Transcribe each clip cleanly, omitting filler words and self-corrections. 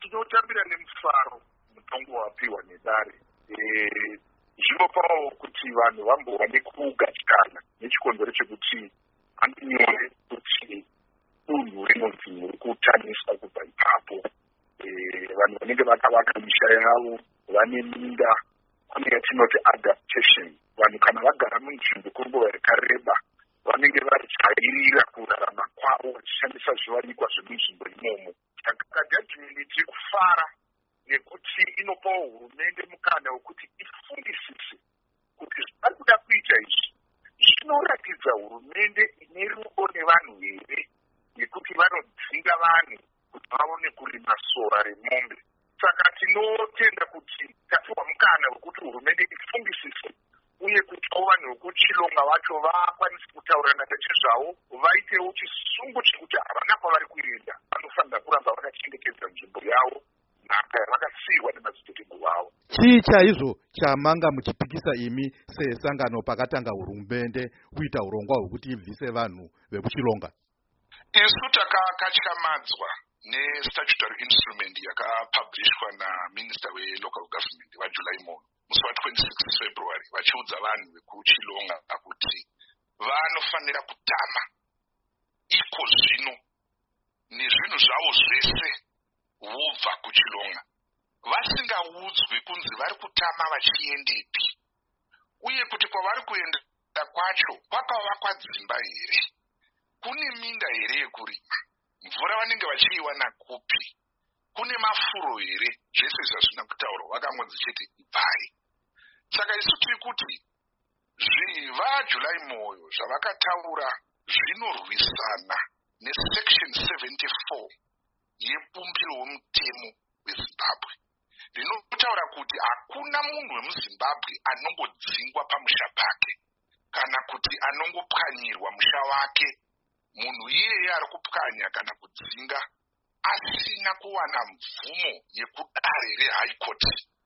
tinotambira nemufaro mutongo wapiwa nedare. Zvinopawo kuti vanhu vambova kugatikana nechikonzero chekuti andonyore kuti unhu rinonzi uri kutaniswa kubva ipapo. Vanhu vanenge vakavaka misha yavo vane minda, kune yatinoti adaptation. Vanhu kana vagara munzvimbo kwenguva yakareba vanenge vajairira kurarama kwavo vachishandisa zviwanikwa zvemunzvimbo imomo. Saka judgment tiri kufara nekuti inopawo hurumende mukana wekuti ifungisise kuti zvari kuda kuita izvi zvinoratidza hurumende ine rudo nevanhu here, nekuti vanodzinga vanhu kuti vaone kurima sora remombe. Saka tinotenda kuti tapiwa mukana wekuti hurumende ifungisise uye kutiwo vanhu vekuchilonga vacho vakwanise kutaurana pachezvavo, vaitewo chisungo chekuti havana kwavari kuenda, vanofanira kuramba vakachengetedza nzvimbo yavo nhaka yavakasiyirwa nemadziteteguru avo. Chii chaizvo chamanga muchipikisa imi sesangano pakatanga hurumende kuita urongwa hwekuti ibvise vanhu vekuchilonga? Isu takakatyamadzwa nestatutory instrument yakapabhurishwa naminister welocal government vaJuly muno musi wa26 February vachiudza vanhu vekuchilonga kuti vanofanira kutama iko zvino nezvinhu zvavo zvese vobva kuchilonga, vasingaudzwi kunzi vari kutama vachiendepi, uye kuti kwavari kuenda kwacho kwakavakwa dzimba here, kune minda here yekurima, mvura vanenge vachiiwana kupi, kune mafuro here, zvese zvazvina kutaurwa vakangodzi chete ibvai. Saka isu tiri kuti vaJuly moyo zvavakataura zvinorwisana nesection 74 yebumbiro womutemo weZimbabwe, rinotaura kuti hakuna munhu wemuZimbabwe anongodzingwa pamusha pake kana kuti anongopwanyirwa musha wake, munhu iyeye ari kupwanya kana kudzinga asina kuwana mvumo yekudare reHigh Court.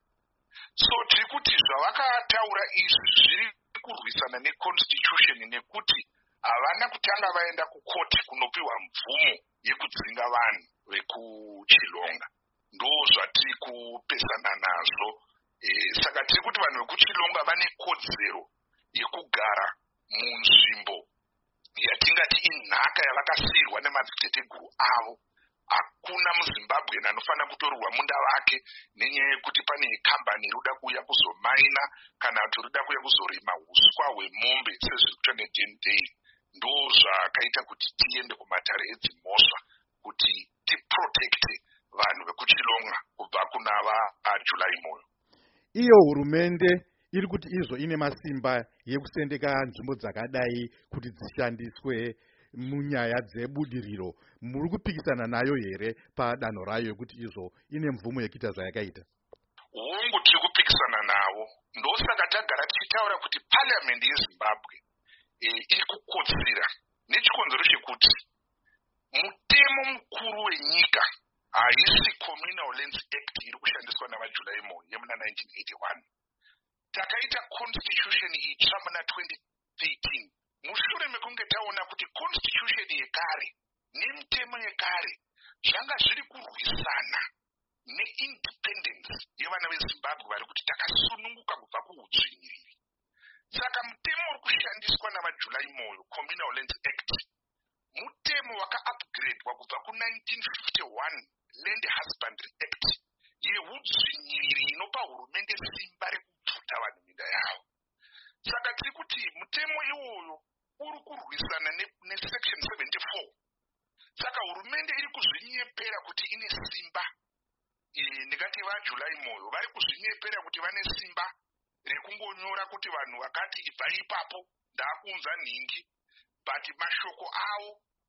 So tiri kuti zvavakataura izvi zviri kurwisana neconstitution nekuti havana kutanga vaenda kukoti kunopiwa mvumo yekudzinga vanhu vekuchilonga. Ndo zvatiri kupesana nazvo. Saka tiri kuti vanhu vekuchilonga vane kodzero yekugara munzvimbo yatingati inhaka yavakasiyirwa nemadziteteguru avo. Hakuna muZimbabwe anofanira kutorwa munda wake nenyaya yekuti pane kambani inoda kuuya kuzomaina kana kuti inoda kuuya kuzorima huswa hwemombe sezviri kuita neDenday. Ndo zvakaita kuti tiende kumatare edzimhosva kuti tiprotekte vanhu vekuchilonga kubva kuna vaJuly moyo. Iyo hurumende iri kuti izvo ine masimba yekusendeka nzvimbo dzakadai kuti dzishandiswe munyaya dzebudiriro, muri kupikisana nayo here padanho rayo yekuti izvo ine mvumo yekuita zvayakaita? Hongu tiri kupikisana navo, ndosaka tagara tichitaura kuti parliament yeZimbabwe iri kukotsira nechikonzero chekuti mutemo mukuru wenyika haisi Communal Lands Act iri kushandiswa navaJuly moyo yemuna 1981. Takaita constitution itsva muna 2013 mushure mekunge taona kuti constitution yekare nemitemo yekare zvanga zviri kurwisana neindependence yevana veZimbabwe vari kuti takasununguka kubva kuudzvinyiriri. Saka mutemo uri kushandiswa navaJuly moyo Communal Lands Act mutemo wakaupgradwa kubva ku1951 Land Husbandry Act yeudzvinyiriri inopa hurumende simba rekubvuta vanhu minda yavo. Saka tiri kuti mutemo iwoyo uri kurwisana nesection 74. Saka hurumende iri kuzvinyepera kuti ine simba, ndikati vaJuly moyo vari kuzvinyepera kuti vane simba rekungonyora kuti vanhu vakati ibva ipapo ndaakunza nhingi, but mashoko avo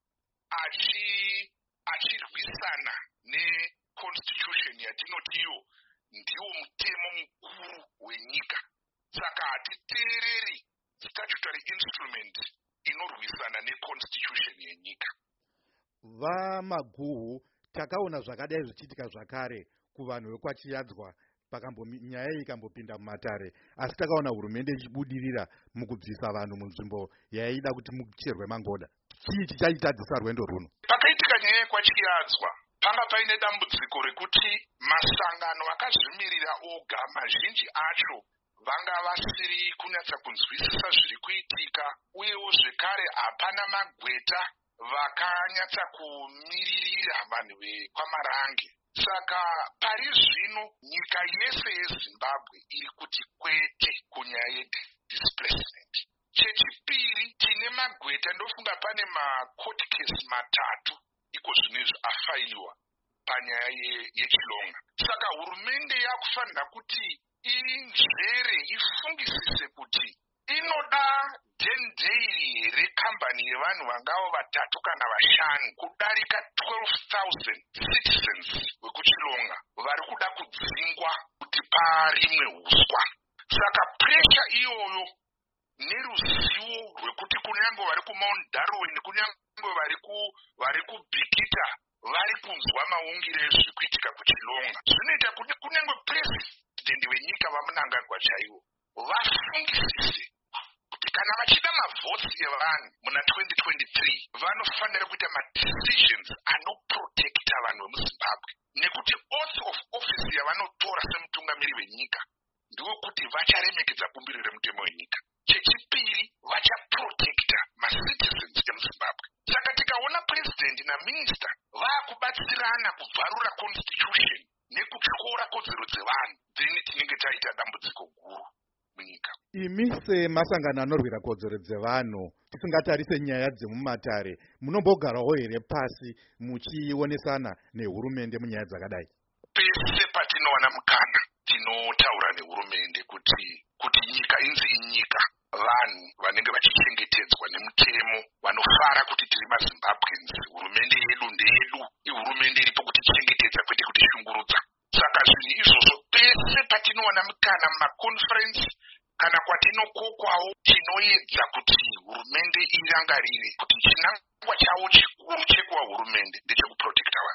achirwisana neconstitution yatinotiyo ndiwo mutemo mukuru wenyika. Saka hatiteereri statutory instrument inorwisana neconstitution yenyika. VaMaguhu, takaona zvakadai zvichiitika zvakare kuvanhu vekwachiyadzwa nyaya iyi ikambopinda mumatare, asi takaona hurumende ichibudirira mukubvisa vanhu munzvimbo yaida kuti mucherwe mangoda. Chii chichaitadzisa rwendo runo? Pakaitika nyaya yekwachiyadzwa panga paine dambudziko rekuti masangano akazvimirira oga mazhinji acho vanga vasiri kunyatsa kunzwisisa zviri kuitika, uyewo zvekare hapana magweta vakanyatsa kumiririra vanhu vekwamarange. Saka pari zvino nyika yese yeZimbabwe iri kuti kwete kunyaya yedisplacement. Chechipiri, tine magweta, ndofunga pane macourt case 3 iko zvinezvi afailiwa panyaya yechilonga. Saka hurumende yakufanira kuti inzvere ifungisise kuti inoda dhendeiri here kambani yevanhu vangavo 3 kana 5 kudarika 12,000 citizens vekuchilonga vari kuda kudzingwa kuti parimwe huswa. Saka presha iyoyo neruzivo rwekuti kunyange vari kuMount Darwin, kunyange vari kuBikita vari kunzwa maungire ezviri kuitika kuchilonga, zvinoita kuti kunyange purezidendi wenyika vaMnangagwa chaivo vafungisise kuti kana vachida mavhotsi evanhu muna 2023 vanofanira kuita madecisions anoprotekta vanhu vemuZimbabwe, nekuti oath of office yavanotora semutungamiri wenyika ndewekuti vacharemekedza bumbiro remutemo wenyika. Chechipiri, vachaprotekta macitizens emuZimbabwe. Saka tikaona president naminista vakubatsirana kubvarura constitution nekutyora kodzero dzevanhu, then tinenge taita dambudziko guru munyika. Imi semasangano anorwira kodzero dzevanhu, tisingatarise nyaya dzemumatare, munombogarawo here pasi muchionesana nehurumende munyaya dzakadai? Pese patinowana mukana tinotaura nehurumende kuti nyika inzi inyika, vanhu vanenge vachichengetedzwa nemutemo, vanofara kuti tiri maZimbabweans. Hurumende yedu ndeyedu, ihurumende iripo kutichengetedza kwete kutishungurudza. Saka zvinhu izvozvo pese patinowana mukana mumaconference kana kwatinokokwawo, tinoedza kuti hurumende irangarire kuti chinangwa chavo chikuru chekuva hurumende ndechekuprotekta vanhu.